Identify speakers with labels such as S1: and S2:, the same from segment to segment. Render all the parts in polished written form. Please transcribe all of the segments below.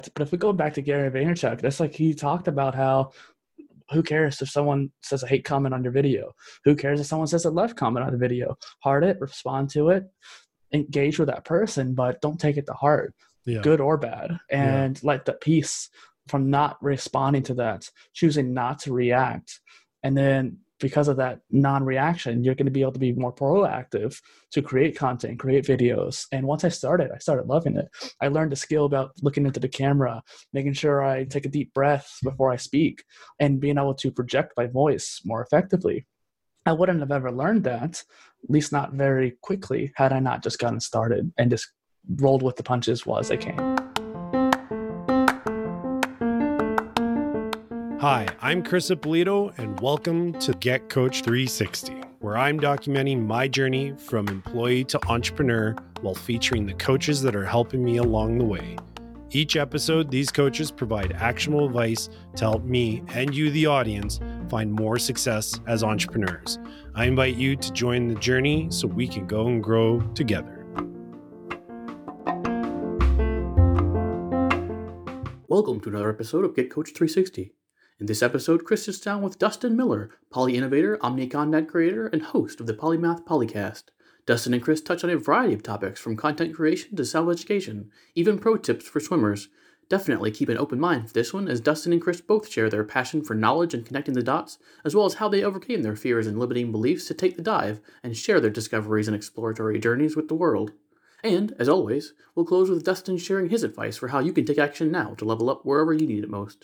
S1: But if we go back to Gary Vaynerchuk, that's like he talked about how who cares if someone says a hate comment on your video? Who cares if someone says a left comment on the video? Heart it, respond to it, engage with that person, but don't take it to heart, good or bad. And let the peace from not responding to that, choosing not to react. And then because of that non-reaction, you're going to be able to be more proactive to create content, create videos. And once I started loving it. I learned a skill about looking into the camera, making sure I take a deep breath before I speak, and being able to project my voice more effectively. I wouldn't have ever learned that, at least not very quickly, had I not just gotten started and just rolled with the punches while I came.
S2: Hi, I'm Chris Ippolito, and welcome to Get Coach 360, where I'm documenting my journey from employee to entrepreneur while featuring the coaches that are helping me along the way. Each episode, these coaches provide actionable advice to help me and you, the audience, find more success as entrepreneurs. I invite you to join the journey so we can go and grow together.
S3: Welcome to another episode of Get Coach 360. In this episode, Chris sits down with Dustin Miller, Poly Innovator, Omni Content Creator, and host of the Polymath Polycast. Dustin and Chris touch on a variety of topics from content creation to self-education, even pro tips for swimmers. Definitely keep an open mind for this one, as Dustin and Chris both share their passion for knowledge and connecting the dots, as well as how they overcame their fears and limiting beliefs to take the dive and share their discoveries and exploratory journeys with the world. And, as always, we'll close with Dustin sharing his advice for how you can take action now to level up wherever you need it most.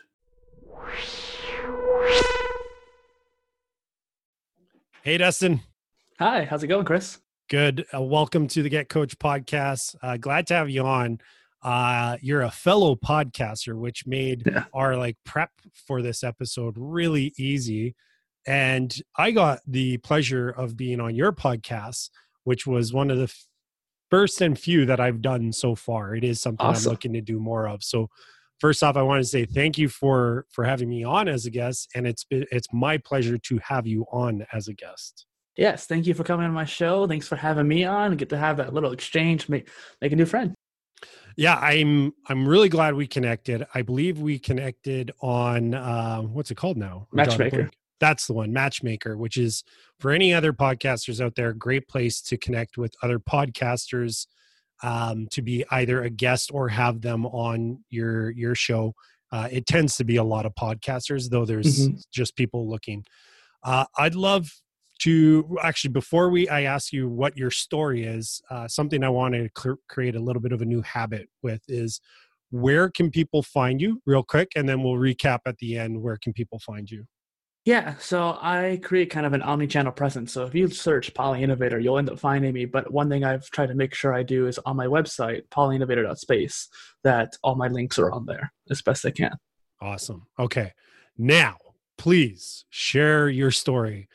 S2: Hey, Dustin.
S1: Hi, how's it going, Chris?
S2: Good. Welcome to the Get Coach podcast. Glad to have you on. You're a fellow podcaster, which made our prep for this episode really easy. And I got the pleasure of being on your podcast, which was one of the first and few that I've done so far. It is something awesome. I'm looking to do more of. So first off, I want to say thank you for having me on as a guest. And it's my pleasure to have you on as a guest.
S1: Yes, thank you for coming on my show. Thanks for having me on. Get to have that little exchange, make a new friend.
S2: Yeah, I'm really glad we connected. I believe we connected on what's it called now?
S1: Matchmaker.
S2: That's the one, Matchmaker, which is for any other podcasters out there, a great place to connect with other podcasters, to be either a guest or have them on your show. It tends to be a lot of podcasters, though there's just people looking. I'd love to actually, before I ask you what your story is, something I want to create a little bit of a new habit with is, where can people find you real quick? And then we'll recap at the end. Where can people find you?
S1: Yeah, so I create kind of an omni-channel presence. So if you search Poly Innovator, you'll end up finding me. But one thing I've tried to make sure I do is on my website, polyinnovator.space, that all my links are on there as best I can.
S2: Awesome. Okay. Now, please share your story.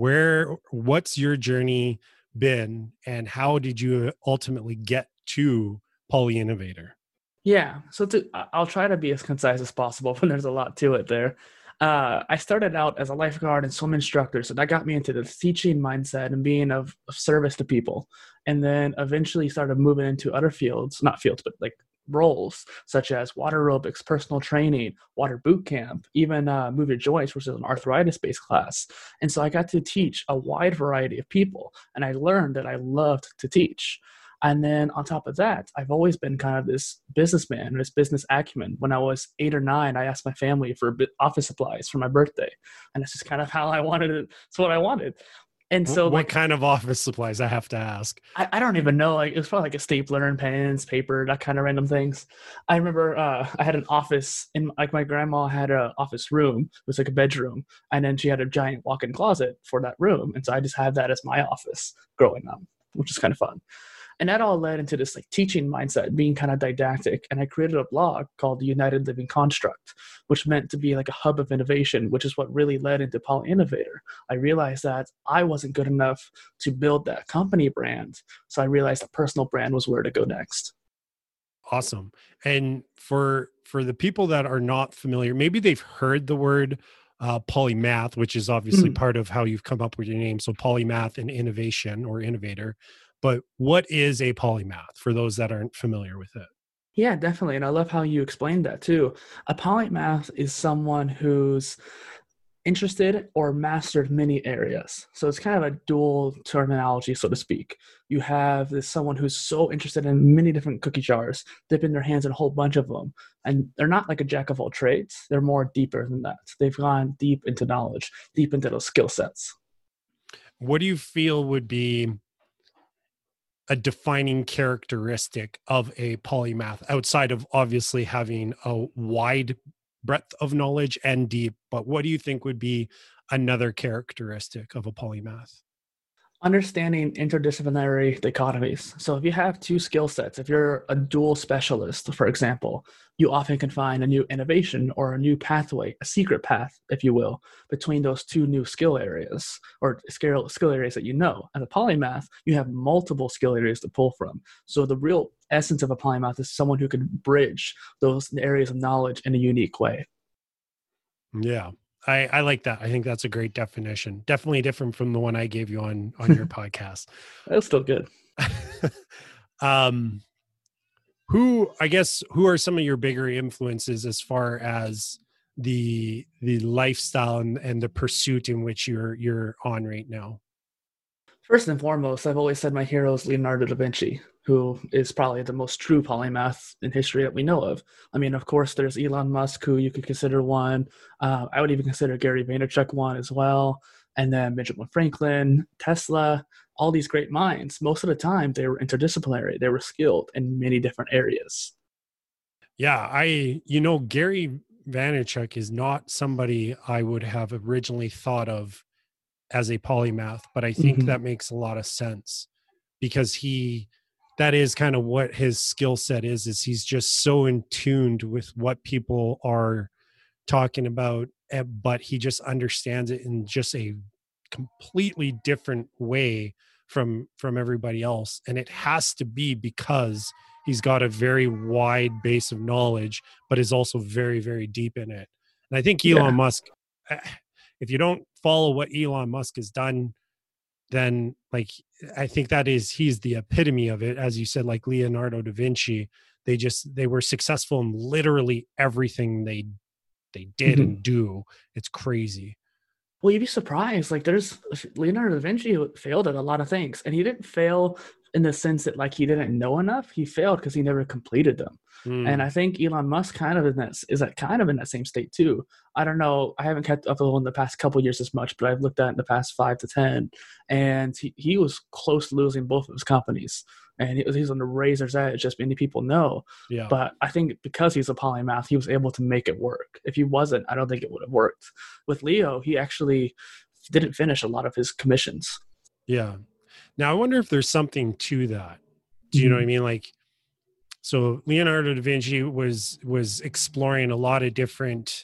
S2: What's your journey been, and how did you ultimately get to Poly Innovator?
S1: Yeah, so I'll try to be as concise as possible, but there's a lot to it there. I started out as a lifeguard and swim instructor, so that got me into the teaching mindset and being of service to people. And then eventually started moving into other fields, not fields, but roles, such as water aerobics, personal training, water boot camp, even Move Your Joints, which is an arthritis-based class. And so I got to teach a wide variety of people, and I learned that I loved to teach. And then on top of that, I've always been kind of this businessman, this business acumen. When I was 8 or 9, I asked my family for office supplies for my birthday. And that's just kind of how I wanted it. It's what I wanted. And so
S2: what kind of office supplies, I have to ask?
S1: I don't even know. It was probably a stapler and pens, paper, that kind of random things. I remember I had an office in, my grandma had an office room. It was like a bedroom. And then she had a giant walk-in closet for that room. And so I just had that as my office growing up, which is kind of fun. And that all led into this teaching mindset, being kind of didactic. And I created a blog called the United Living Construct, which meant to be like a hub of innovation, which is what really led into Poly Innovator. I realized that I wasn't good enough to build that company brand. So I realized a personal brand was where to go next.
S2: Awesome. And for the people that are not familiar, maybe they've heard the word polymath, which is obviously part of how you've come up with your name. So polymath and innovation or innovator. But what is a polymath for those that aren't familiar with it?
S1: Yeah, definitely. And I love how you explained that too. A polymath is someone who's interested or mastered many areas. So it's kind of a dual terminology, so to speak. You have this someone who's so interested in many different cookie jars, dipping their hands in a whole bunch of them. And they're not like a jack of all trades. They're more deeper than that. They've gone deep into knowledge, deep into those skill sets.
S2: What do you feel would be a defining characteristic of a polymath outside of obviously having a wide breadth of knowledge and deep, but what do you think would be another characteristic of a polymath?
S1: Understanding interdisciplinary dichotomies. So if you have two skill sets, if you're a dual specialist, for example, you often can find a new innovation or a new pathway, a secret path, if you will, between those two new skill areas or skill areas that you know. As a polymath, you have multiple skill areas to pull from. So the real essence of a polymath is someone who can bridge those areas of knowledge in a unique way.
S2: Yeah. I like that. I think that's a great definition. Definitely different from the one I gave you on your podcast.
S1: That's still good.
S2: um who are some of your bigger influences as far as the lifestyle and the pursuit in which you're on right now?
S1: First and foremost, I've always said my hero is Leonardo da Vinci, who is probably the most true polymath in history that we know of. I mean, of course, there's Elon Musk, who you could consider one. I would even consider Gary Vaynerchuk one as well. And then Benjamin Franklin, Tesla, all these great minds. Most of the time, they were interdisciplinary. They were skilled in many different areas.
S2: Yeah, Gary Vaynerchuk is not somebody I would have originally thought of as a polymath, but I think
S1: Mm-hmm.
S2: that makes a lot of sense because that is kind of what his skill set is he's just so in tuned with what people are talking about, but he just understands it in just a completely different way from everybody else. And it has to be because he's got a very wide base of knowledge, but is also very, very deep in it. And I think Elon
S1: Yeah.
S2: Musk, if you don't follow what Elon Musk has done, then like I think he's the epitome of it. As you said, like Leonardo da Vinci, they were successful in literally everything they did
S1: Mm-hmm.
S2: and do. It's crazy.
S1: Well, you'd be surprised. Like, there's Leonardo da Vinci failed at a lot of things, and he didn't fail in the sense that like he didn't know enough. He failed because he never completed them. And
S2: Mm,
S1: I think Elon Musk kind of is that kind of in that same state too. I don't know. I haven't kept up with him in the past couple of years as much, but I've looked at it in the past 5 to 10, and he was close to losing both of his companies, and he's on the razor's edge, as many people know.
S2: yeah.
S1: But I think because he's a polymath, he was able to make it work. If he wasn't, I don't think it would have worked. With Leo, he actually didn't finish a lot of his commissions.
S2: Yeah. Now I wonder if there's something to that. Do you know what I
S1: Mhm.
S2: mean? Like, so Leonardo da Vinci was exploring a lot of different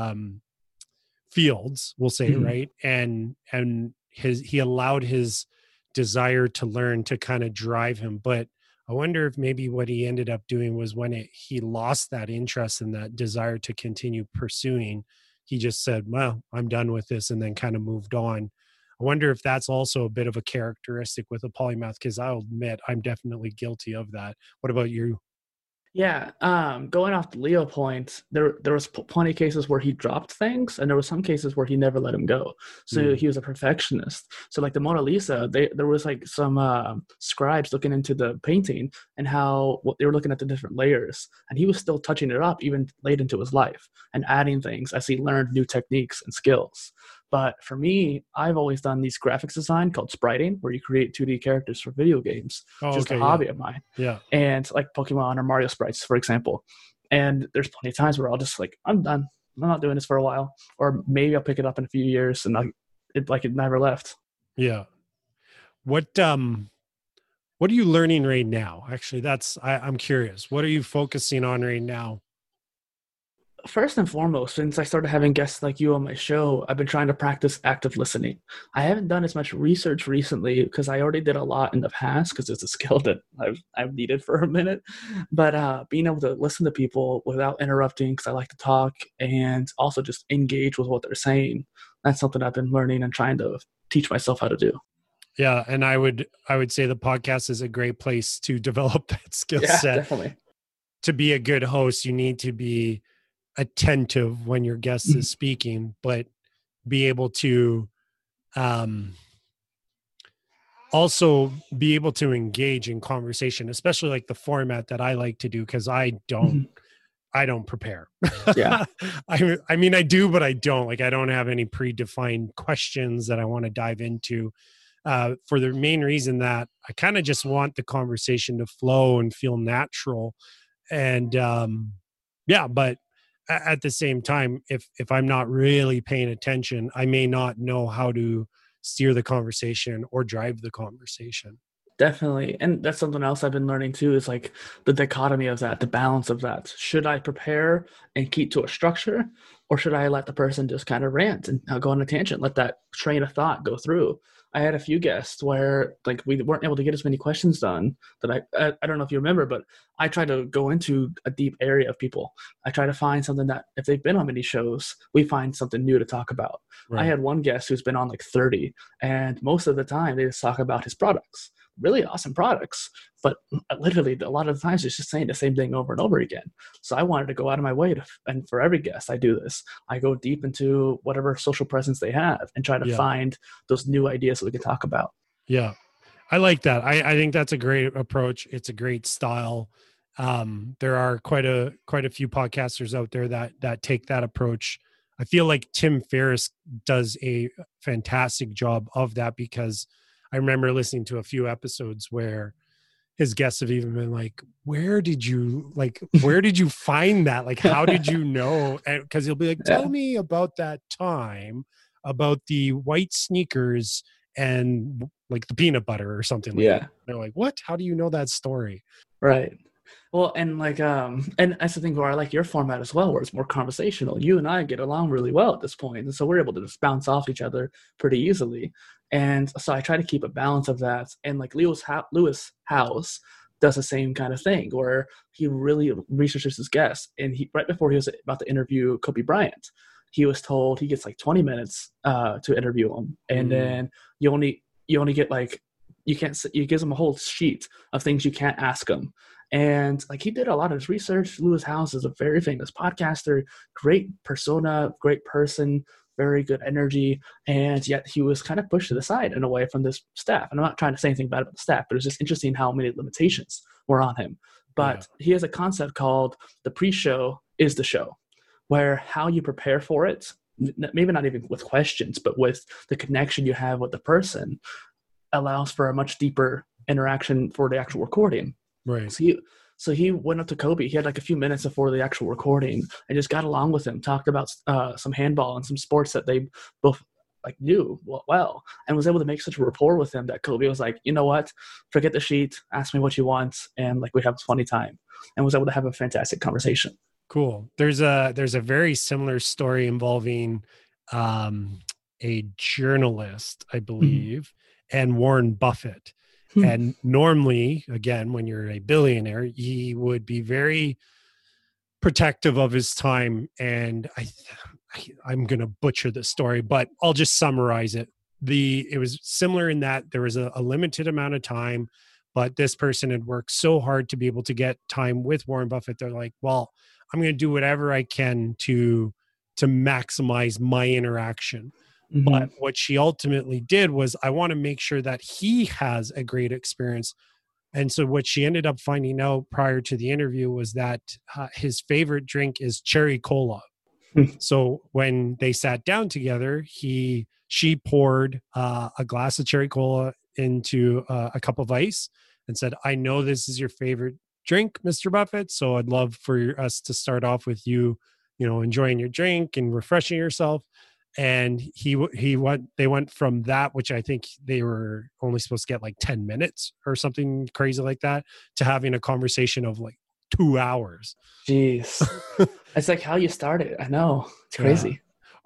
S2: fields, we'll say,
S1: Mhm.
S2: right? And he allowed his desire to learn to kind of drive him. But I wonder if maybe what he ended up doing was when he lost that interest and that desire to continue pursuing, he just said, well, I'm done with this, and then kind of moved on. I wonder if that's also a bit of a characteristic with a polymath, because I'll admit I'm definitely guilty of that. What about you?
S1: Yeah, going off the Leo point, there was plenty of cases where he dropped things, and there were some cases where he never let him go. So
S2: Mm,
S1: he was a perfectionist. So like the Mona Lisa, there was like some scribes looking into the painting and how what they were looking at the different layers, and he was still touching it up even late into his life and adding things as he learned new techniques and skills. But for me, I've always done these graphics design called spriting, where you create 2D characters for video games,
S2: oh,
S1: just a
S2: okay. Yeah.
S1: hobby of mine,
S2: Yeah.
S1: and like Pokemon or Mario sprites, for example. And there's plenty of times where I'll just like, I'm done. I'm not doing this for a while, or maybe I'll pick it up in a few years, and it never left.
S2: Yeah. What what are you learning right now? Actually, I'm curious. What are you focusing on right now?
S1: First and foremost, since I started having guests like you on my show, I've been trying to practice active listening. I haven't done as much research recently because I already did a lot in the past because it's a skill that I've needed for a minute. But being able to listen to people without interrupting because I like to talk and also just engage with what they're saying, that's something I've been learning and trying to teach myself how to do.
S2: Yeah, and I would say the podcast is a great place to develop that skill
S1: Yeah,
S2: set.
S1: definitely.
S2: to be a good host, you need to be attentive when your guest is speaking, but be able to also be able to engage in conversation, especially like the format that I like to do, because I don't prepare.
S1: Yeah.
S2: I mean, I do, but I don't. Like, I don't have any predefined questions that I want to dive into, for the main reason that I kind of just want the conversation to flow and feel natural. And but at the same time, if I'm not really paying attention, I may not know how to steer the conversation or drive the conversation.
S1: Definitely. And that's something else I've been learning too, is like the dichotomy of that, the balance of that. Should I prepare and keep to a structure, or should I let the person just kind of rant and go on a tangent, let that train of thought go through? I had a few guests where like we weren't able to get as many questions done that I don't know if you remember, but I try to go into a deep area of people. I try to find something that if they've been on many shows, we find something new to talk about.
S2: Right.
S1: I had one guest who's been on like 30, and most of the time they just talk about his products. Really awesome products, but literally a lot of the times it's just saying the same thing over and over again. So I wanted to go out of my way to, and for every guest I do this, I go deep into whatever social presence they have and try to find those new ideas that we can talk about.
S2: Yeah, I like that. I think that's a great approach. It's a great style. There are quite a few podcasters out there that take that approach. I feel like Tim Ferriss does a fantastic job of that, because I remember listening to a few episodes where his guests have even been like, where did you find that? Like, how did you know? And cause he'll be like, tell me about that time about the white sneakers and like the peanut butter or something like that. They're like, what? How do you know that story?
S1: Right. Well, and like, and that's the thing where I like your format as well, where it's more conversational. You and I get along really well at this point, and so we're able to just bounce off each other pretty easily. And so I try to keep a balance of that. And like Lewis Howes does the same kind of thing, where he really researches his guests. And he, right before he was about to interview Kobe Bryant, he was told he gets like 20 minutes to interview him, and then you only get like, you gives him a whole sheet of things you can't ask him. And like, he did a lot of his research. Lewis Howes is a very famous podcaster, great persona, great person, very good energy, and yet he was kind of pushed to the side in a way from this staff. And I'm not trying to say anything bad about the staff, but it was just interesting how many limitations were on him. But he has a concept called the pre-show is the show, where how you prepare for it, maybe not even with questions, but with the connection you have with the person, allows for a much deeper interaction for the actual recording.
S2: Right.
S1: So he went up to Kobe. He had like a few minutes before the actual recording and just got along with him, talked about some handball and some sports that they both like knew well, and was able to make such a rapport with him that Kobe was like, you know what, forget the sheet, ask me what you want, and like we have a funny time, and was able to have a fantastic conversation.
S2: Cool. There's a very similar story involving a journalist, I believe, and Warren Buffett. And normally, again, when you're a billionaire, he would be very protective of his time. And I'm going to butcher the story, but I'll just summarize it. It was similar in that there was a limited amount of time, but this person had worked so hard to be able to get time with Warren Buffett. They're like, well, I'm going to do whatever I can to maximize my interaction. But what she ultimately did was, I want to make sure that he has a great experience. And so what she ended up finding out prior to the interview was that his favorite drink is cherry cola. So when they sat down together, she poured a glass of cherry cola into a cup of ice and said, I know this is your favorite drink, Mr. Buffett. So I'd love for us to start off with you, enjoying your drink and refreshing yourself. And they went from that, which I think they were only supposed to get like 10 minutes or something crazy like that, to having a conversation of like 2 hours.
S1: Jeez. It's like how you started. I know. It's crazy.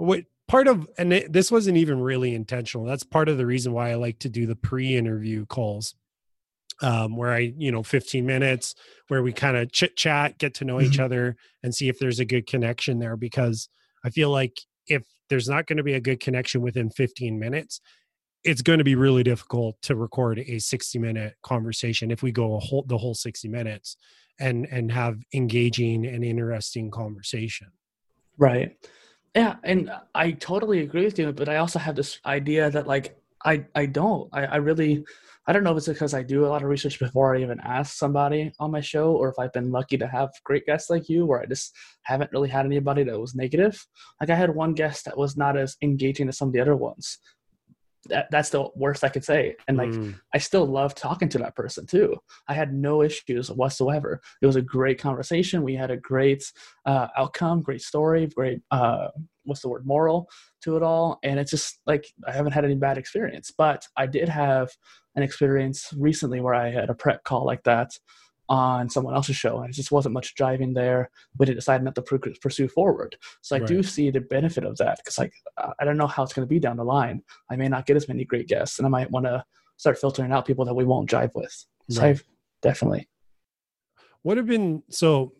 S2: Yeah. This wasn't even really intentional. That's part of the reason why I like to do the pre-interview calls, where 15 minutes where we kind of chit chat, get to know each other and see if there's a good connection there. Because I feel like if there's not going to be a good connection within 15 minutes, it's going to be really difficult to record a 60-minute conversation if we go the whole 60 minutes and have engaging and interesting conversation.
S1: Right. Yeah, and I totally agree with you, but I also have this idea that like I really I don't know if it's because I do a lot of research before I even ask somebody on my show, or if I've been lucky to have great guests like you, where I just haven't really had anybody that was negative. Like I had one guest that was not as engaging as some of the other ones. That's the worst I could say. And like, I still love talking to that person too. I had no issues whatsoever. It was a great conversation. We had a great outcome, great story, great, moral to it all. And it's just like, I haven't had any bad experience, but I did have an experience recently where I had a prep call like that on someone else's show, and it just wasn't much driving there, but it decided not to pursue forward. So I do see the benefit of that, because like I don't know how it's going to be down the line. I may not get as many great guests, and I might want to start filtering out people that we won't jive with. So I've definitely.
S2: What have been, so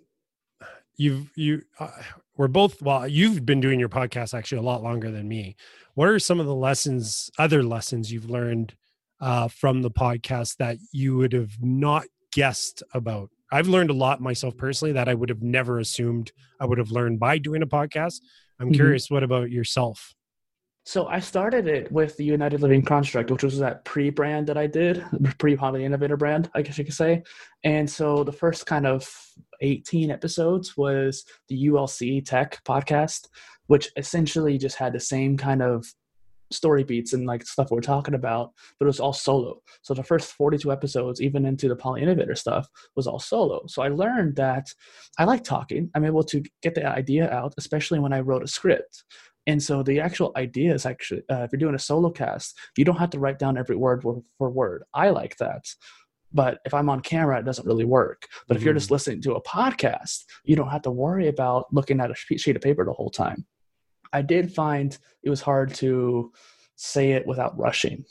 S2: we're both, well, you've been doing your podcast actually a lot longer than me. What are some of the other lessons you've learned from the podcast that you would have not guessed about? I've learned a lot myself personally that I would have never assumed I would have learned by doing a podcast. I'm curious, what about yourself?
S1: So I started it with the United Living Construct, which was that pre-brand that I did, pre-Poly Innovator brand, I guess you could say. And so the first kind of 18 episodes was the ULC Tech podcast, which essentially just had the same kind of story beats and like stuff we're talking about, but it was all solo. So the first 42 episodes, even into the Poly Innovator stuff, was all solo. So I learned that I like talking. I'm able to get the idea out, especially when I wrote a script. And so the actual idea is actually, if you're doing a solo cast, you don't have to write down every word for word. I like that. But if I'm on camera, it doesn't really work. But if you're just listening to a podcast, you don't have to worry about looking at a sheet of paper the whole time. I did find it was hard to say it without rushing.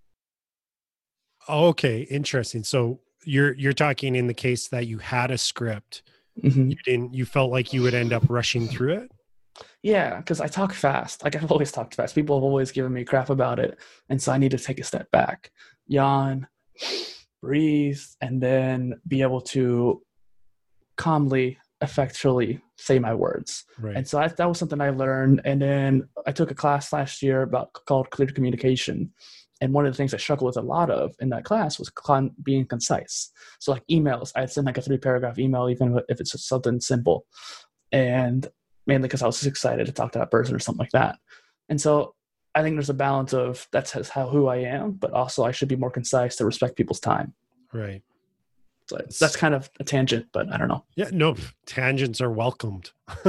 S2: Okay, interesting. So you're talking in the case that you had a script, you felt like you would end up rushing through it?
S1: Yeah, because I talk fast. Like I've always talked fast. People have always given me crap about it. And so I need to take a step back, yawn, breathe, and then be able to calmly, effectually say my words. Right. And so that was something I learned. And then I took a class last year called Clear Communication. And one of the things I struggled with a lot of in that class was being concise. So like emails, I'd send like a 3-paragraph email, even if it's just something simple. And mainly because I was just excited to talk to that person or something like that. And so I think there's a balance of that's who I am, but also I should be more concise to respect people's time.
S2: Right.
S1: So that's kind of a tangent, but I don't know.
S2: Yeah, no, tangents are welcomed.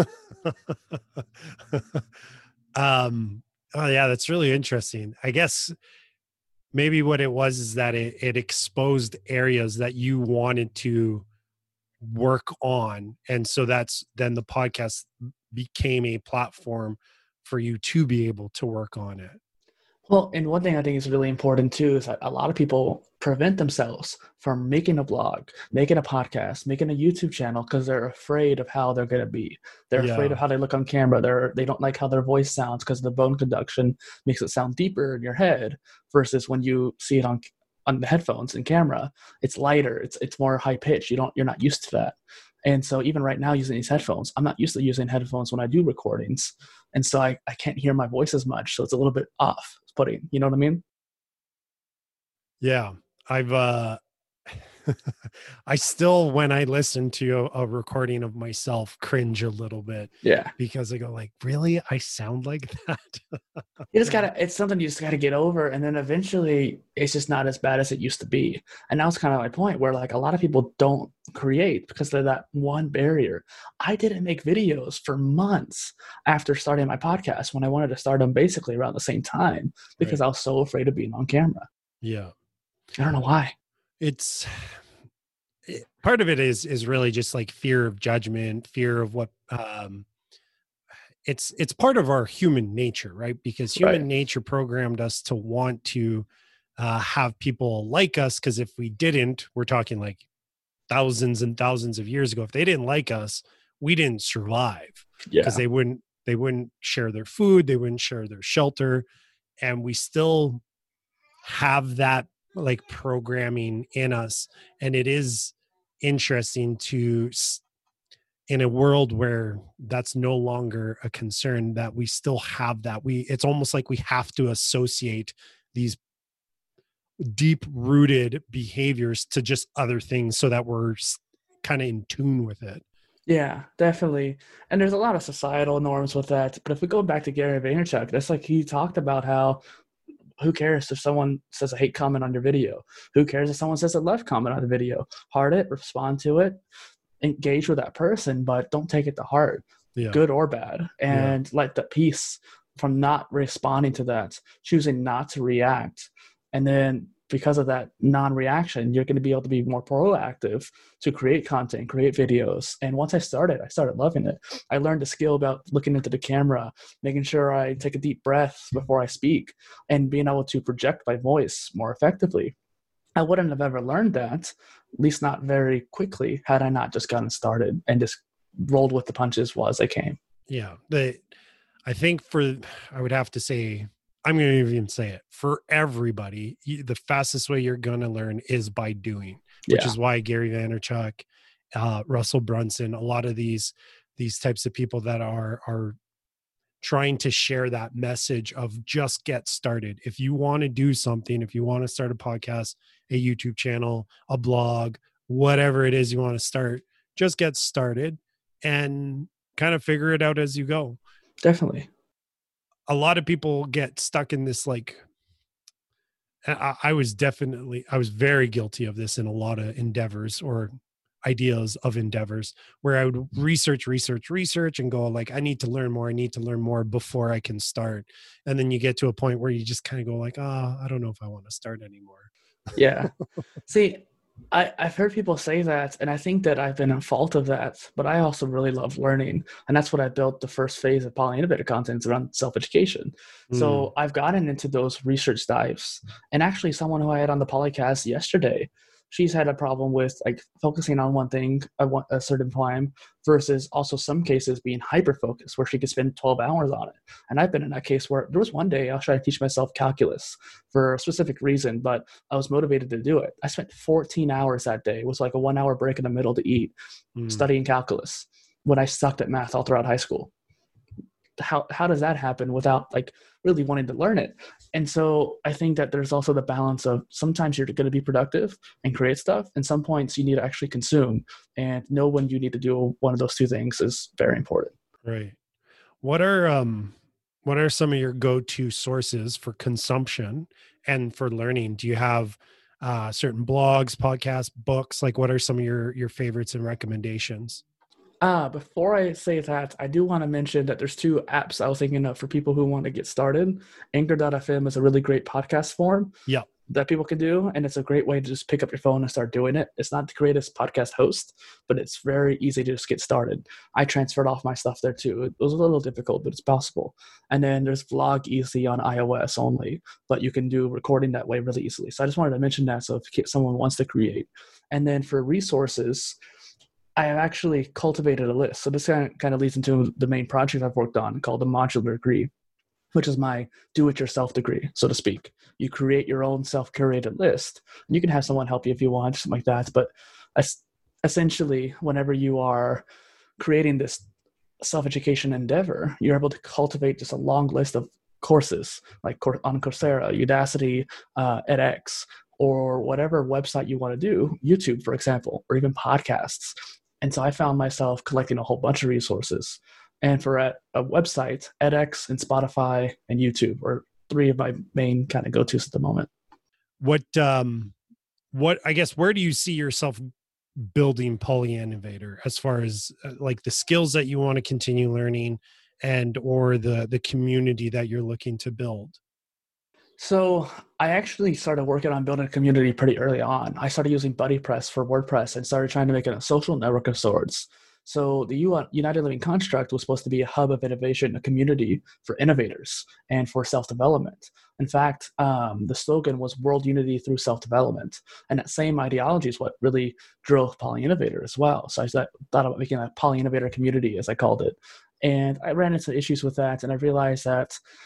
S2: Oh yeah, that's really interesting. I guess maybe what it was is that it exposed areas that you wanted to work on. And so then the podcast became a platform for you to be able to work on it.
S1: Well, and one thing I think is really important too is that a lot of people prevent themselves from making a blog, making a podcast, making a YouTube channel because they're afraid of how they're going to be. They're afraid of how they look on camera. They don't like how their voice sounds because the bone conduction makes it sound deeper in your head versus when you see it on the headphones and camera, it's lighter. It's more high pitch. You're not used to that. And so even right now using these headphones, I'm not used to using headphones when I do recordings. And so I can't hear my voice as much. So it's a little bit off putting, you know what I mean?
S2: Yeah. I still, when I listen to a recording of myself, cringe a little bit.
S1: Yeah.
S2: Because I go like, really? I sound like that?
S1: It's something you just gotta get over. And then eventually it's just not as bad as it used to be. And that was kind of my point where like a lot of people don't create because of that one barrier. I didn't make videos for months after starting my podcast when I wanted to start them basically around the same time because I was so afraid of being on camera.
S2: Yeah.
S1: I don't know why.
S2: Part of it is really just like fear of judgment, fear of what it's part of our human nature, right? Because human nature programmed us to want to have people like us. Because if we didn't, we're talking like thousands and thousands of years ago, if they didn't like us, we didn't survive because they wouldn't share their food, they wouldn't share their shelter, and we still have that like programming in us. And it is interesting in a world where that's no longer a concern, that we still have that. It's almost like we have to associate these deep rooted behaviors to just other things so that we're kind of in tune with it.
S1: Yeah, definitely. And there's a lot of societal norms with that. But if we go back to Gary Vaynerchuk, that's like he talked about how who cares if someone says a hate comment on your video? Who cares if someone says a left comment on the video? Heart it, respond to it, engage with that person, but don't take it to heart, good or bad. And let the peace from not responding to that, choosing not to react. And then because of that non-reaction, you're going to be able to be more proactive to create content, create videos. And once I started loving it. I learned a skill about looking into the camera, making sure I take a deep breath before I speak, and being able to project my voice more effectively. I wouldn't have ever learned that, at least not very quickly, had I not just gotten started and just rolled with the punches as they came.
S2: Yeah. I think I would have to say, I'm going to even say it, for everybody, the fastest way you're going to learn is by doing, which is why Gary Vaynerchuk, Russell Brunson, a lot of these types of people that are trying to share that message of just get started. If you want to do something, if you want to start a podcast, a YouTube channel, a blog, whatever it is you want to start, just get started and kind of figure it out as you go.
S1: Definitely.
S2: A lot of people get stuck in this, like, I was very guilty of this in a lot of endeavors or ideas of endeavors, where I would research and go like, I need to learn more before I can start. And then you get to a point where you just kind of go like, I don't know if I want to start anymore.
S1: Yeah. See, I've heard people say that, and I think that I've been at fault of that, but I also really love learning. And that's what I built the first phase of Poly Innovator content around self-education. So I've gotten into those research dives. And actually someone who I had on the Polycast yesterday, she's had a problem with like focusing on one thing at a certain time versus also some cases being hyper-focused where she could spend 12 hours on it. And I've been in that case where there was one day I was trying to teach myself calculus for a specific reason, but I was motivated to do it. I spent 14 hours that day. It was like a 1 hour break in the middle to eat, studying calculus when I sucked at math all throughout high school. How does that happen without like really wanting to learn it? And so I think that there's also the balance of sometimes you're going to be productive and create stuff, and some points you need to actually consume, and know when you need to do one of those two things is very important.
S2: Right. What are some of your go-to sources for consumption and for learning? Do you have certain blogs, podcasts, books? Like, what are some of your favorites and recommendations?
S1: Before I say that, I do want to mention that there's two apps I was thinking of for people who want to get started. Anchor.fm is a really great podcast form that people can do, and it's a great way to just pick up your phone and start doing it. It's not the greatest podcast host, but it's very easy to just get started. I transferred off my stuff there too. It was a little difficult, but it's possible. And then there's Vlog Easy on iOS only, but you can do recording that way really easily. So I just wanted to mention that, so if someone wants to create. And then for resources, I have actually cultivated a list. So this kind of leads into the main project I've worked on called the Modular Degree, which is my do-it-yourself degree, so to speak. You create your own self-curated list. You can have someone help you if you want, something like that. But essentially, whenever you are creating this self-education endeavor, you're able to cultivate just a long list of courses, like on Coursera, Udacity, edX, or whatever website you want to do, YouTube, for example, or even podcasts. And so I found myself collecting a whole bunch of resources. And for a website, edX and Spotify and YouTube are three of my main kind of go-tos at the moment.
S2: What I guess, where do you see yourself building Poly Innovator as far as like the skills that you want to continue learning and or the community that you're looking to build?
S1: So I actually started working on building a community pretty early on. I started using BuddyPress for WordPress and started trying to make it a social network of sorts. So the United Living Construct was supposed to be a hub of innovation, a community for innovators and for self-development. In fact, the slogan was World Unity through Self-Development. And that same ideology is what really drove Poly Innovator as well. So I thought about making a Poly Innovator community, as I called it. And I ran into issues with that, and I realized that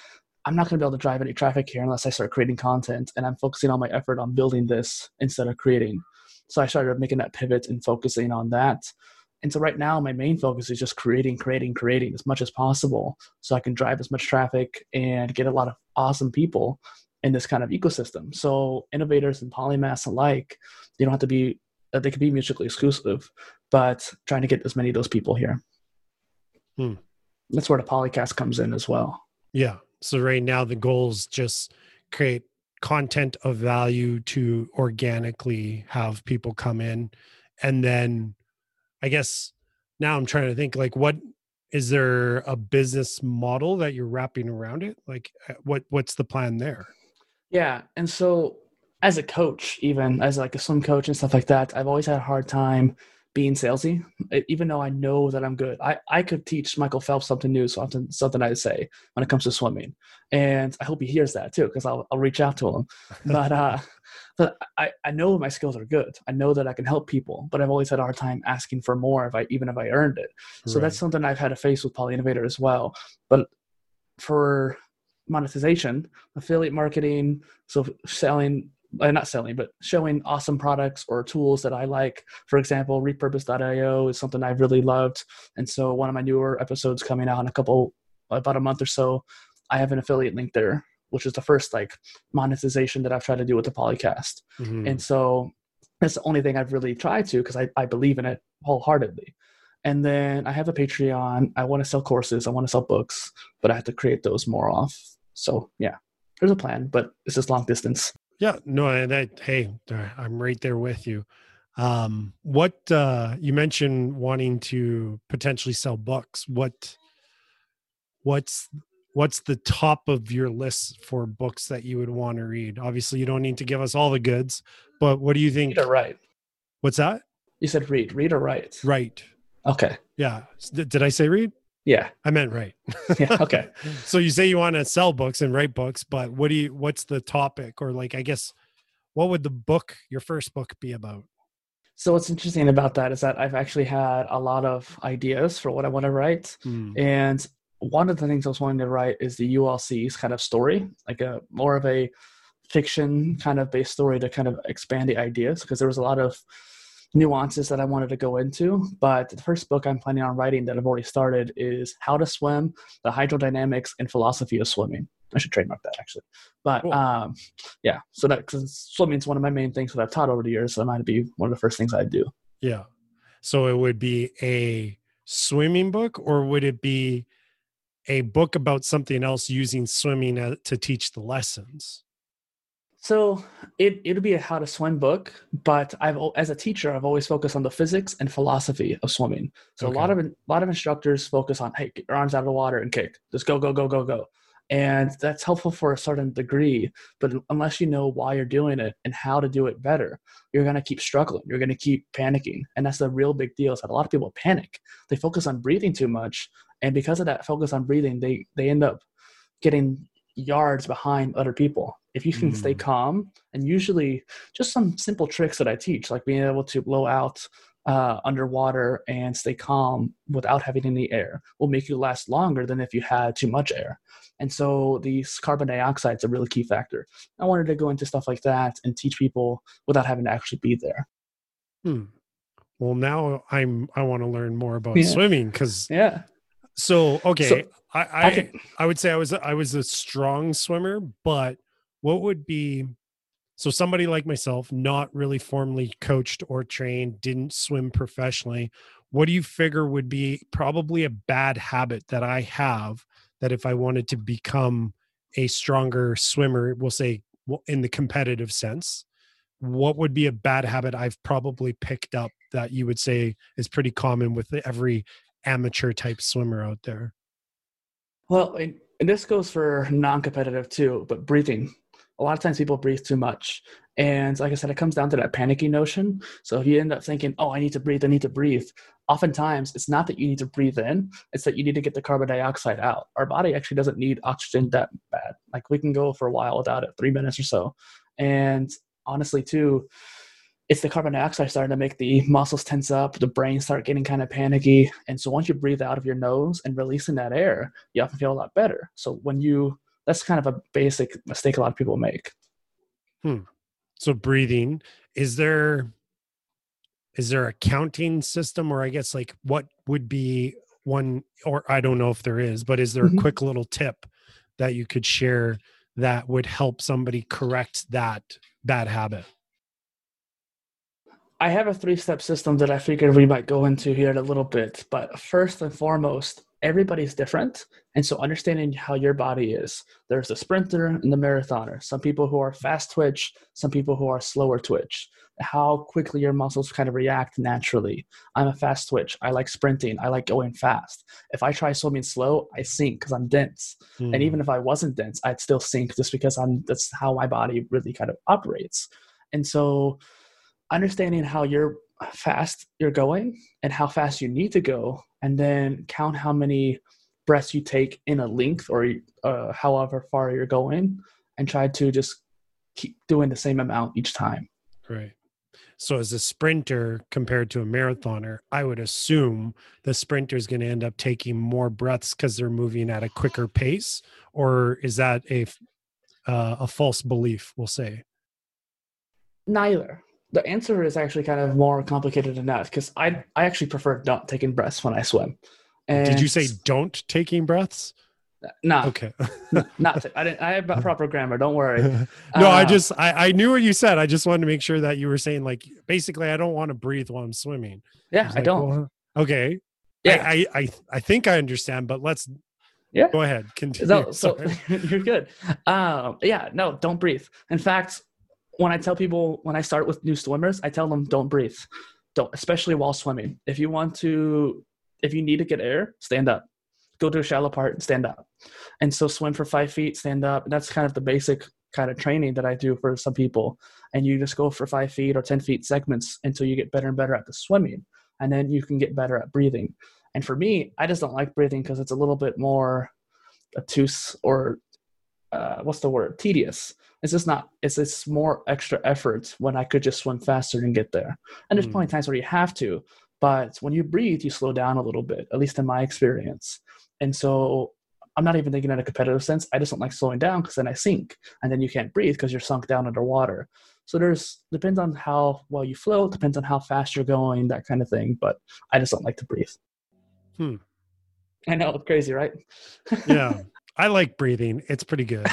S1: I'm not going to be able to drive any traffic here unless I start creating content, and I'm focusing all my effort on building this instead of creating. So I started making that pivot and focusing on that. And so right now my main focus is just creating as much as possible so I can drive as much traffic and get a lot of awesome people in this kind of ecosystem. So innovators and polymaths alike, they don't have to be, they could be mutually exclusive, but trying to get as many of those people here. That's where the Polycast comes in as well.
S2: Yeah. So right now the goal is just create content of value to organically have people come in. And then I guess now I'm trying to think, like, what is there a business model that you're wrapping around it? Like what's the plan there?
S1: Yeah. And so as a coach, even as like a swim coach and stuff like that, I've always had a hard time being salesy, even though I know that I'm good. I could teach Michael Phelps something new, something I'd say when it comes to swimming. And I hope he hears that too, because I'll reach out to him. But I know my skills are good. I know that I can help people, but I've always had a hard time asking for more even if I earned it. So that's something I've had to face with Poly Innovator as well. But for monetization, affiliate marketing, so not selling, but showing awesome products or tools that I like. For example, repurpose.io is something I've really loved. And so one of my newer episodes coming out in about a month or so, I have an affiliate link there, which is the first like monetization that I've tried to do with the Polycast. And so that's the only thing I've really tried to, because I believe in it wholeheartedly. And then I have a Patreon. I want to sell courses. I want to sell books, but I have to create those more off. So yeah, there's a plan, but it's just long distance.
S2: Yeah, no, hey, I'm right there with you. What you mentioned wanting to potentially sell books. What's the top of your list for books that you would want to read? Obviously, you don't need to give us all the goods, but what do you think?
S1: Read or write?
S2: What's that?
S1: You said read or write?
S2: Right.
S1: Okay.
S2: Yeah. Did I say read?
S1: Yeah.
S2: I meant right.
S1: Yeah. Okay.
S2: So you say you want to sell books and write books, but what's the topic, or like, I guess, what would your first book be about?
S1: So what's interesting about that is that I've actually had a lot of ideas for what I want to write. And one of the things I was wanting to write is the ULC's kind of story, like more of a fiction kind of based story to kind of expand the ideas, because there was a lot of nuances that I wanted to go into. But the first book I'm planning on writing that I've already started is How to Swim, the Hydrodynamics and Philosophy of Swimming. I should trademark that actually. But cool. Yeah, so that, because swimming is one of my main things that I've taught over the years, so that might be one of the first things I do.
S2: Yeah. So it would be a swimming book, or would it be a book about something else using swimming to teach the lessons? So
S1: it'll be a how to swim book, but as a teacher, I've always focused on the physics and philosophy of swimming. So okay. a lot of instructors focus on, hey, get your arms out of the water and kick. Just go, go, go, go, go. And that's helpful for a certain degree, but unless you know why you're doing it and how to do it better, you're going to keep struggling. You're going to keep panicking. And that's the real big deal, is that a lot of people panic. They focus on breathing too much. And because of that focus on breathing, they end up getting yards behind other people. If you can stay calm, and usually just some simple tricks that I teach, like being able to blow out underwater and stay calm without having any air, will make you last longer than if you had too much air. And so these carbon dioxide is a really key factor. I wanted to go into stuff like that and teach people without having to actually be there.
S2: Well, now I want to learn more about swimming, because So okay, so I would say I was a strong swimmer, but what would be, so somebody like myself, not really formally coached or trained, didn't swim professionally, what do you figure would be probably a bad habit that I have, that if I wanted to become a stronger swimmer, we'll say in the competitive sense, what would be a bad habit I've probably picked up that you would say is pretty common with every amateur type swimmer out there?
S1: Well, and this goes for non-competitive too, but breathing. A lot of times people breathe too much. And like I said, it comes down to that panicky notion. So if you end up thinking, oh, I need to breathe, oftentimes it's not that you need to breathe in, it's that you need to get the carbon dioxide out. Our body actually doesn't need oxygen that bad. Like we can go for a while without it, 3 minutes or so. And honestly too, it's the carbon dioxide starting to make the muscles tense up, the brain start getting kind of panicky. And so once you breathe out of your nose and releasing that air, you often feel a lot better. So when you That's kind of a basic mistake a lot of people make.
S2: So breathing, is there a counting system, or I guess like what would be one, or I don't know if there is, but is there a quick little tip that you could share that would help somebody correct that bad habit?
S1: I have a 3-step system that I figured we might go into here in a little bit. But first and foremost, everybody's different. And so understanding how your body is. There's the sprinter and the marathoner. Some people who are fast twitch, some people who are slower twitch. How quickly your muscles kind of react naturally. I'm a fast twitch. I like sprinting. I like going fast. If I try swimming slow, I sink because I'm dense. And even if I wasn't dense, I'd still sink just because that's how my body really kind of operates. And so understanding how fast you're going and how fast you need to go, and then count how many breaths you take in a length or however far you're going, and try to just keep doing the same amount each time.
S2: Right. So as a sprinter compared to a marathoner, I would assume the sprinter is going to end up taking more breaths because they're moving at a quicker pace, or is that a false belief, we'll say?
S1: Neither. The answer is actually kind of more complicated than that, because I actually prefer not taking breaths when I swim. And
S2: did you say don't taking breaths?
S1: No.
S2: Okay.
S1: I have proper grammar. Don't worry.
S2: No, I knew what you said. I just wanted to make sure that you were saying, like, basically, I don't want to breathe while I'm swimming.
S1: Yeah, I don't.
S2: Well, okay.
S1: Yeah.
S2: I think I understand, but let's go ahead. Continue.
S1: No, so you're good. No, don't breathe. In fact, when I tell people, when I start with new swimmers, I tell them don't breathe. Don't, especially while swimming. If you need to get air, stand up. Go to a shallow part and stand up. And so swim for 5 feet, stand up. And that's kind of the basic kind of training that I do for some people. And you just go for 5 feet or 10 feet segments until you get better and better at the swimming. And then you can get better at breathing. And for me, I just don't like breathing because it's a little bit more obtuse or tedious. It's more extra effort when I could just swim faster and get there. And there's plenty of times where you have to, but when you breathe, you slow down a little bit, at least in my experience. And so I'm not even thinking in a competitive sense. I just don't like slowing down because then I sink, and then you can't breathe because you're sunk down underwater. So depends on how well you float, depends on how fast you're going, that kind of thing. But I just don't like to breathe. I know, it's crazy, right?
S2: Yeah. I like breathing. It's pretty good.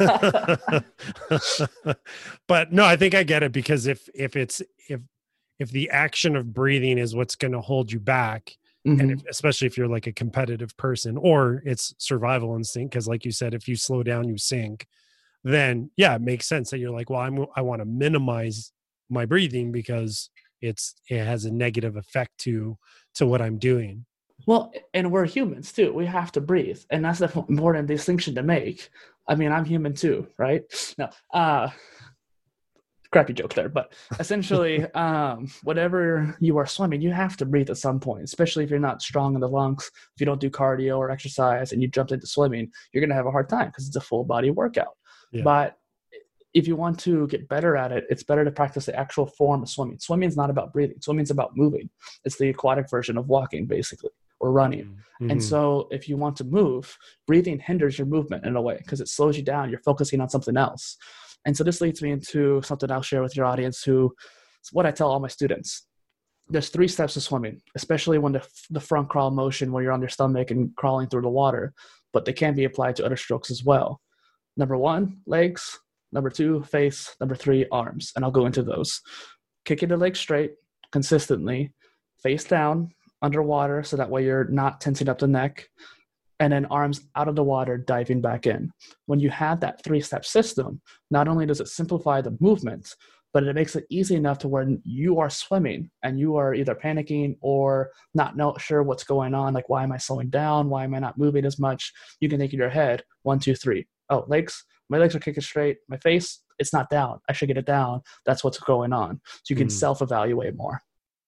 S2: But no, I think I get it, because if the action of breathing is what's going to hold you back, and especially if you're like a competitive person, or it's survival instinct, because like you said, if you slow down, you sink, then yeah, it makes sense that you're like, well, I want to minimize my breathing because it has a negative effect to what I'm doing.
S1: Well, and we're humans too. We have to breathe. And that's the important distinction to make. I mean, I'm human too, right? No, crappy joke there. But essentially, whatever you are swimming, you have to breathe at some point, especially if you're not strong in the lungs. If you don't do cardio or exercise and you jump into swimming, you're going to have a hard time because it's a full body workout. Yeah. But if you want to get better at it, it's better to practice the actual form of swimming. Swimming is not about breathing. Swimming is about moving. It's the aquatic version of walking, basically, or running. And so if you want to move, breathing hinders your movement in a way because it slows you down. You're focusing on something else. And so this leads me into something I'll share with your audience, what I tell all my students. There's 3 steps to swimming, especially when the front crawl motion where you're on your stomach and crawling through the water, but they can be applied to other strokes as well. Number 1, legs. Number 2, face. Number 3, arms. And I'll go into those. Kicking the legs straight consistently, face down, underwater, so that way you're not tensing up the neck, and then arms out of the water, diving back in. When you have that 3-step system, not only does it simplify the movement, but it makes it easy enough to where you are swimming and you are either panicking or not sure what's going on, like why am I slowing down? Why am I not moving as much? You can think in your head, 1, 2, 3. Oh, legs. My legs are kicking straight. My face, it's not down. I should get it down. That's what's going on. So you can self-evaluate more.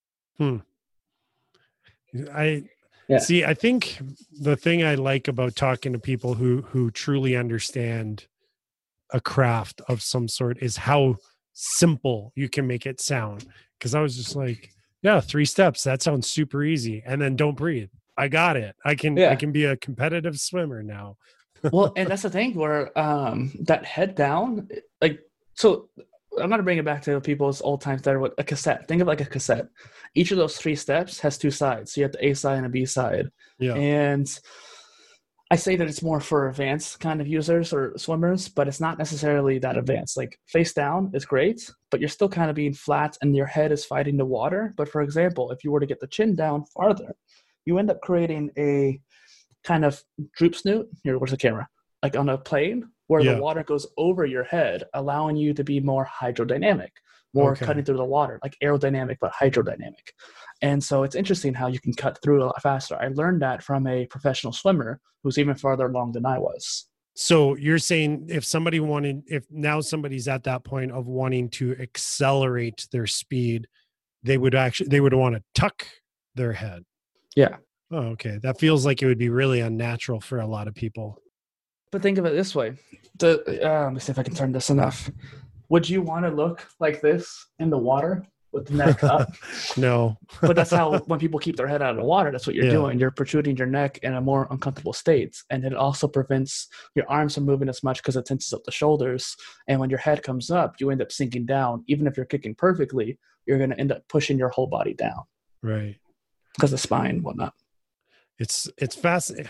S2: See, I think the thing I like about talking to people who truly understand a craft of some sort is how simple you can make it sound. Because I was just like, yeah, 3 steps. That sounds super easy. And then don't breathe. I got it. I can be a competitive swimmer now.
S1: Well, and that's the thing where that head down, like, so I'm going to bring it back to people's old times that are with a cassette. Think of like a cassette. Each of those 3 steps has 2 sides. So you have the A side and a B side.
S2: Yeah.
S1: And I say that it's more for advanced kind of users or swimmers, but it's not necessarily that advanced. Like face down is great, but you're still kind of being flat and your head is fighting the water. But for example, if you were to get the chin down farther, you end up creating a kind of droop snoot. Here, where's the camera? Like on a plane where the water goes over your head, allowing you to be more hydrodynamic, more cutting through the water, like aerodynamic, but hydrodynamic. And so it's interesting how you can cut through a lot faster. I learned that from a professional swimmer who's even farther along than I was.
S2: So you're saying if now somebody's at that point of wanting to accelerate their speed, they would want to tuck their head.
S1: Yeah.
S2: Oh, okay. That feels like it would be really unnatural for a lot of people.
S1: But think of it this way. Let me see if I can turn this enough. Would you want to look like this in the water with the neck up?
S2: No.
S1: But that's how, when people keep their head out of the water, that's what you're doing. You're protruding your neck in a more uncomfortable state. And it also prevents your arms from moving as much because it tenses up the shoulders. And when your head comes up, you end up sinking down. Even if you're kicking perfectly, you're going to end up pushing your whole body down.
S2: Right.
S1: Because of the spine and whatnot.
S2: It's fascinating.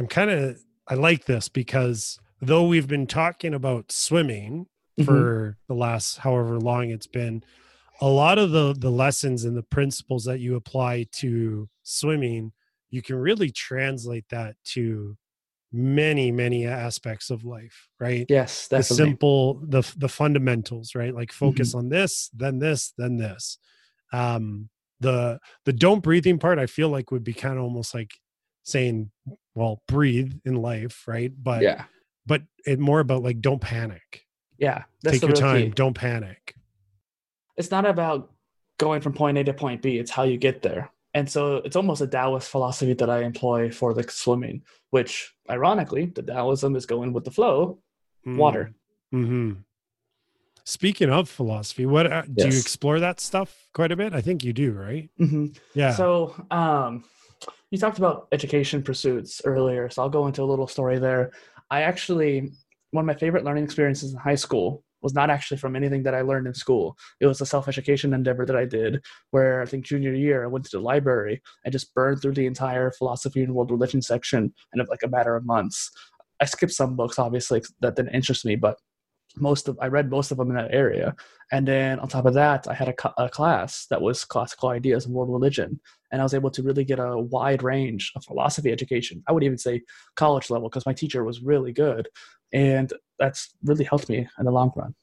S2: I like this because though we've been talking about swimming for the last however long it's been, a lot of the lessons and the principles that you apply to swimming, you can really translate that to many, many aspects of life, right?
S1: Yes, definitely.
S2: The simple, the fundamentals, right? Like focus on this, then this, then this. The don't breathing part, I feel like would be kind of almost like saying, well, breathe in life, right? But it more about like, don't panic.
S1: Yeah.
S2: Take your time. Don't panic.
S1: It's not about going from point A to point B. It's how you get there. And so it's almost a Taoist philosophy that I employ for the swimming, which ironically, the Taoism is going with the flow, water.
S2: Mm-hmm. Speaking of philosophy, what do you explore that stuff quite a bit? I think you do, right?
S1: Mm-hmm.
S2: Yeah.
S1: So you talked about education pursuits earlier, so I'll go into a little story there. One of my favorite learning experiences in high school was not actually from anything that I learned in school. It was a self-education endeavor that I did where I think junior year I went to the library and just burned through the entire philosophy and world religion section in like a matter of months. I skipped some books, obviously, that didn't interest me, but I read most of them in that area. And then on top of that, I had a class that was classical ideas of world religion. And I was able to really get a wide range of philosophy education. I would even say college level because my teacher was really good. And that's really helped me in the long run.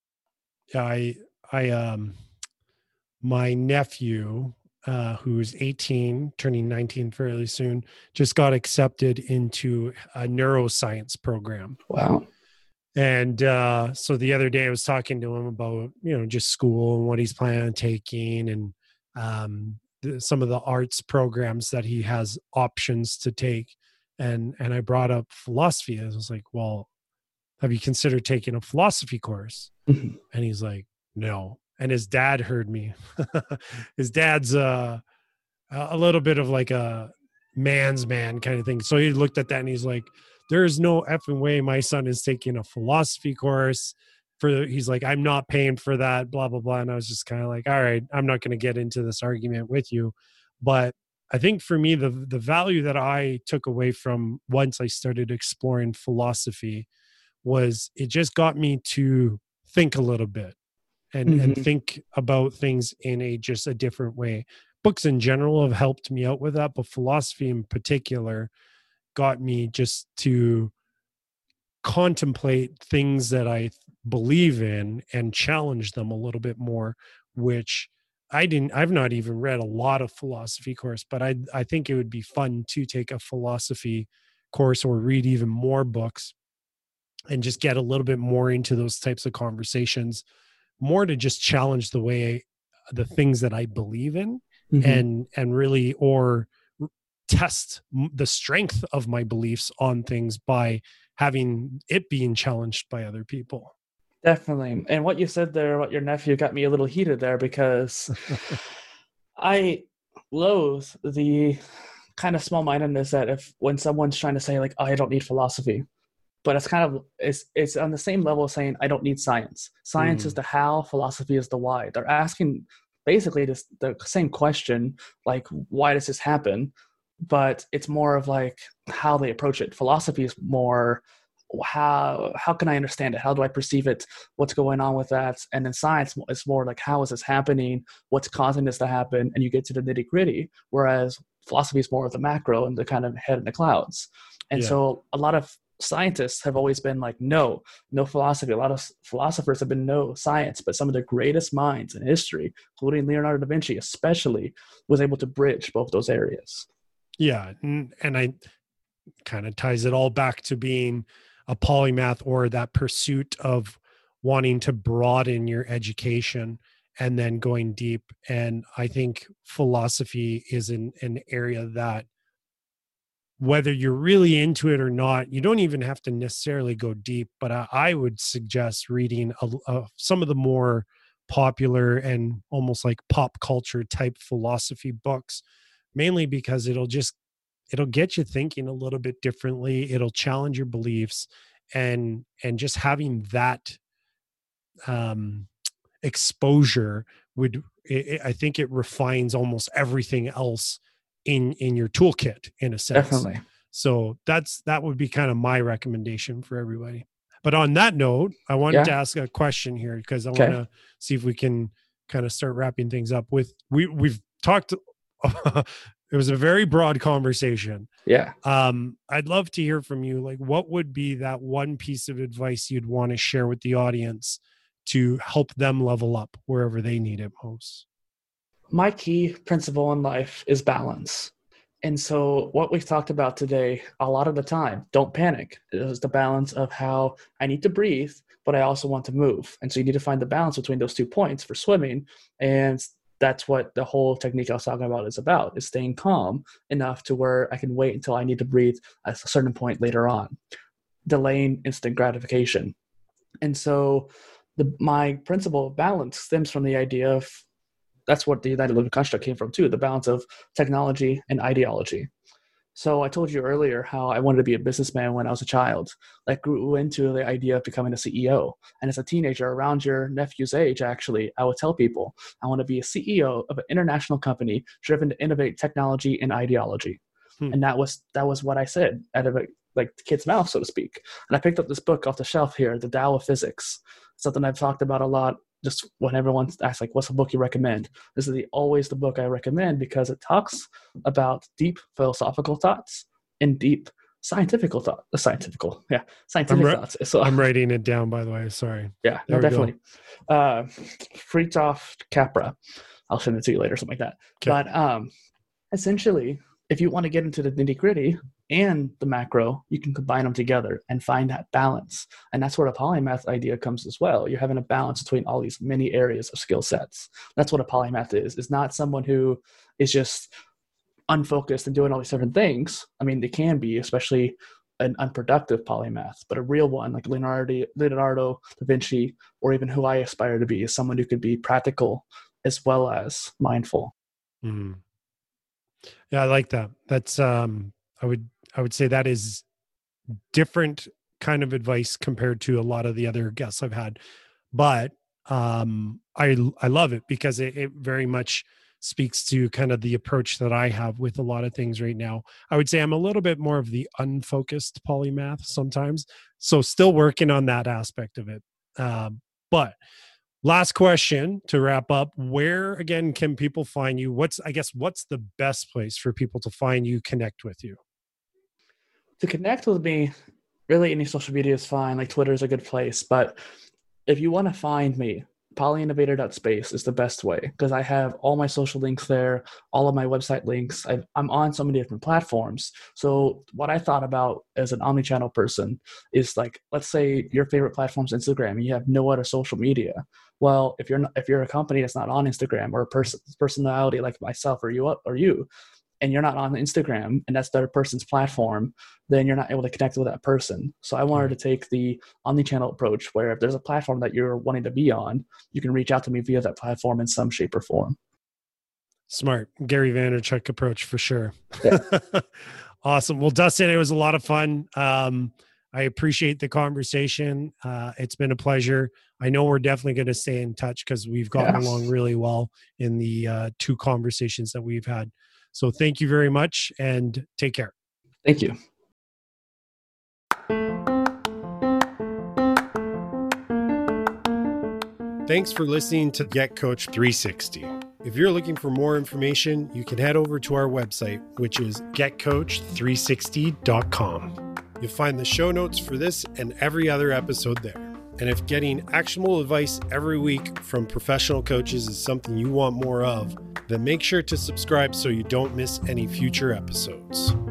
S2: Yeah, my nephew, who's 18, turning 19 fairly soon, just got accepted into a neuroscience program.
S1: Wow.
S2: And so the other day I was talking to him about, just school and what he's planning on taking and some of the arts programs that he has options to take. And I brought up philosophy. I was like, well, have you considered taking a philosophy course?
S1: Mm-hmm.
S2: And he's like, no. And his dad heard me. His dad's a little bit of like a man's man kind of thing. So he looked at that and he's like, there's no effing way my son is taking a philosophy course. He's like, I'm not paying for that, blah, blah, blah. And I was just kind of like, all right, I'm not going to get into this argument with you. But I think for me, the value that I took away from once I started exploring philosophy was it just got me to think a little bit and think about things in just a different way. Books in general have helped me out with that, but philosophy in particular got me just to contemplate things that I believe in and challenge them a little bit more, which I've not even read a lot of philosophy course, but I think it would be fun to take a philosophy course or read even more books and just get a little bit more into those types of conversations, more to just challenge the things that I believe in and really, or test the strength of my beliefs on things by having it being challenged by other people.
S1: Definitely. And what you said there about your nephew got me a little heated there because I loathe the kind of small-mindedness that when someone's trying to say like, oh, I don't need philosophy. but it's kind of it's on the same level as saying I don't need science. Science is the how, philosophy is the why. They're asking basically the same question, like why does this happen? But it's more of like how they approach it. Philosophy is more how can I understand it? How do I perceive it? What's going on with that? And then science is more like how is this happening? What's causing this to happen? And you get to the nitty gritty. Whereas philosophy is more of the macro and the kind of head in the clouds. And so a lot of scientists have always been like, no philosophy. A lot of philosophers have been no science, but some of the greatest minds in history, including Leonardo da Vinci especially, was able to bridge both those areas.
S2: Yeah. And I kind of ties it all back to being a polymath, or that pursuit of wanting to broaden your education and then going deep. And I think philosophy is an area that, whether you're really into it or not, you don't even have to necessarily go deep, but I would suggest reading some of the more popular and almost like pop culture type philosophy books, mainly because it'll get you thinking a little bit differently. It'll challenge your beliefs, and just having that exposure I think it refines almost everything else in your toolkit, in a sense.
S1: Definitely.
S2: So that would be kind of my recommendation for everybody. But on that note, I wanted to ask a question here, because I want to see if we can kind of start wrapping things up with, we've talked, it was a very broad conversation.
S1: Yeah.
S2: I'd love to hear from you. Like, what would be that one piece of advice you'd want to share with the audience to help them level up wherever they need it most?
S1: My key principle in life is balance. And so what we've talked about today, a lot of the time, don't panic. It is the balance of how I need to breathe, but I also want to move. And so you need to find the balance between those 2 points for swimming. And that's what the whole technique I was talking about is about, is staying calm enough to where I can wait until I need to breathe at a certain point later on, delaying instant gratification. And so my principle of balance stems from the idea of, that's what the United Living Construct came from too, the balance of technology and ideology. So I told you earlier how I wanted to be a businessman when I was a child. That grew into the idea of becoming a CEO. And as a teenager, around your nephew's age, actually, I would tell people, I want to be a CEO of an international company driven to innovate technology and ideology. And that was what I said out of like the kid's mouth, so to speak. And I picked up this book off the shelf here, The Tao of Physics, something I've talked about a lot. Just when everyone asks, like, what's a book you recommend? This is always the book I recommend, because it talks about deep philosophical thoughts and deep scientific thoughts. So,
S2: I'm writing it down, by the way. Sorry.
S1: Yeah, no, definitely. Fritjof Capra. I'll send it to you later, something like that. Okay. But essentially, if you want to get into the nitty gritty and the macro, you can combine them together and find that balance. And that's where the polymath idea comes as well. You're having a balance between all these many areas of skill sets. That's what a polymath is. It's not someone who is just unfocused and doing all these different things. I mean, they can be, especially an unproductive polymath, but a real one like Leonardo da Vinci, or even who I aspire to be, is someone who could be practical as well as mindful.
S2: Mm-hmm. Yeah, I like that. That's I would say that is different kind of advice compared to a lot of the other guests I've had. But I love it, because it very much speaks to kind of the approach that I have with a lot of things right now. I would say I'm a little bit more of the unfocused polymath sometimes. So still working on that aspect of it. But last question to wrap up, where again can people find you? What's the best place for people to find you, connect with you?
S1: To connect with me, really any social media is fine. Like Twitter is a good place, but if you want to find me, polyinnovator.space is the best way, because I have all my social links there, all of my website links. I'm on so many different platforms. So what I thought about as an omnichannel person is, like, let's say your favorite platform is Instagram and you have no other social media. Well, if you're a company that's not on Instagram, or a personality like myself or you, and you're not on Instagram and that's the other person's platform, then you're not able to connect with that person. So I wanted to take the omnichannel approach, where if there's a platform that you're wanting to be on, you can reach out to me via that platform in some shape or form.
S2: Smart. Gary Vaynerchuk approach for sure.
S1: Yeah.
S2: Awesome. Well, Dustin, it was a lot of fun. I appreciate the conversation. It's been a pleasure. I know we're definitely going to stay in touch because we've gotten along really well in the 2 conversations that we've had. So thank you very much and take care.
S1: Thank you.
S2: Thanks for listening to Get Coach 360. If you're looking for more information, you can head over to our website, which is getcoach360.com. You'll find the show notes for this and every other episode there. And if getting actionable advice every week from professional coaches is something you want more of, then make sure to subscribe so you don't miss any future episodes.